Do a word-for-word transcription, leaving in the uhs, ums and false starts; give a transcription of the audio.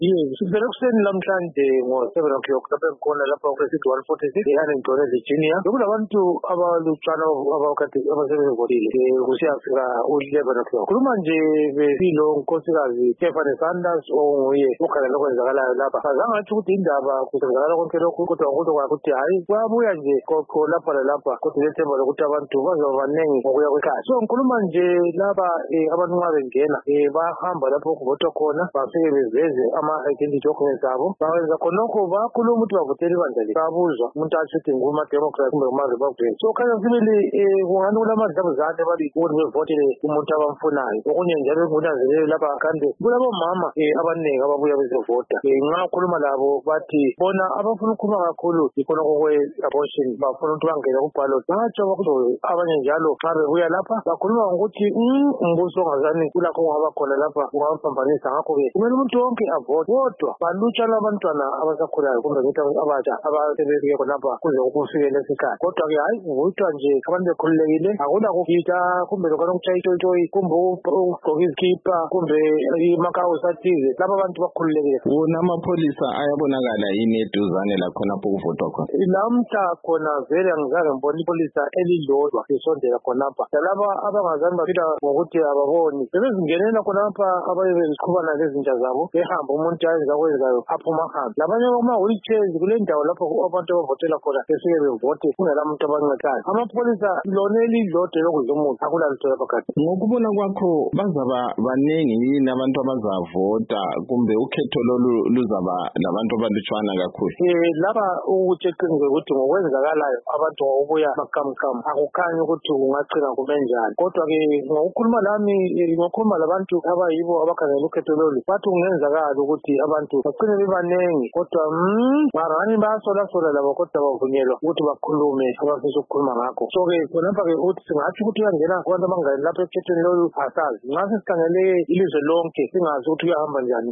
Yes, sibhekiseni namhlanje ngo-seven o'clock lapho engikhona lapha ku-Precinct one forty-six e-Annandale, Virginia. Bekulabantu abalutshwana abakade abasebevotile kusiyafika u-eleven o'clock. Khuluma nje besilo unkosikazi Stephanie Sanders onguye ukhangela okwenzakalayo lapha. Azange athi ukuthi indaba kusenzakala konke lokhu kodwa kodwa ukuthi hayi kuyabuya nje kokho lapha lalapha kodwa lethemba lokuthi abantu bazoba baningi ngokuya kwekhaya. So ngikhuluma nje laba abantu nxa bengena bahamba lapho kuvotwa khona bafike beveze ama-identity documents abo bawenza khonokho bakhuluma ukuthi bavotela ibandla lethu. Babuzwa umuntu athi ukuthi nguma-Democrat kumbe nguma-Republican. So khanya sibili kungani kulamadlabuzane bali ukuthi bevotele umuntu abamfunayo. Okunye njalo engunanzelele lapha kanti kulabomama abaningi ababuya bezovota. Nxa ukhuluma labo bathi bona abafuna ukukhuluma kakhulu yikhonokho kwe-abortion bafuna ukuthi bangene kubhalot. Batsho ukuthi abanye njalo nxa bebuya lapha bakhuluma ngokuthi umbuso ongazani kulakho kungaba khona lapha kungabaphambanisa. Ngakho-ke kumele umuntu wonke avote kodwa balutshwana abantwana abasakhulayo kumbe ngithi abatsha abasebefike khonapha kuze kufike lesikhathi. Kodwa-ke hayi kuvutwa nje abantu bekhululekile akula kugida kumbe lokana ukutshaya itoyitoyi kumbe ukugqoka izikipa kumbe imakawusi athize. Laba abantu bakhululekile. Wona amapholisa ayabonakala yini eduzane lakhonapho kuvotwa khona? Lamhla khona vele angizange ngibona ipholisa elilodwa lisondela khonapha. Laba abangazange baphila ngokuthi ababoni bebezingenela khonapha abaye beziqhubana lezinja zabo behamba umuntu ayenza kwenzayo aphuma ahambe. Labanye kuma-wheelchairs kule ndawo lapho abantu abavotela khona befike bevote kungela muntu abancedsayo. Amapholisa lona elilodwa lokudla umuntu akulalutho lapha kade. Ngokubona kwakho bazaba baningi yini abantu abazavota kumbe ukhetho lolu luzaba labantu abalutshwana kakhulu? Eh laba ukuthi eqinisekile ukuthi ngokwenzakalayo abantu ngokubuya makamkam akukhanyi ukuthi kungagcina kube njani. Kodwa-ke ngokukhuluma lami ngokukhuluma labantu abayibo abakhangela ukhetho lolu bathi kungenzakala ukuthi abantu bagcine bebaningi kodwa marani bayasola-sola labo kodwa bavunyelwa ukuthi bakhulume abafisa ukukhuluma ngakho. So-ke khonapha-ke ukuthi singathi ukuthi uyangena kubantu abangani lapha ekhethweni lolu asazi. Nxa sesikhangele ilizwe lonke singazi ukuthi kuyahamba njani.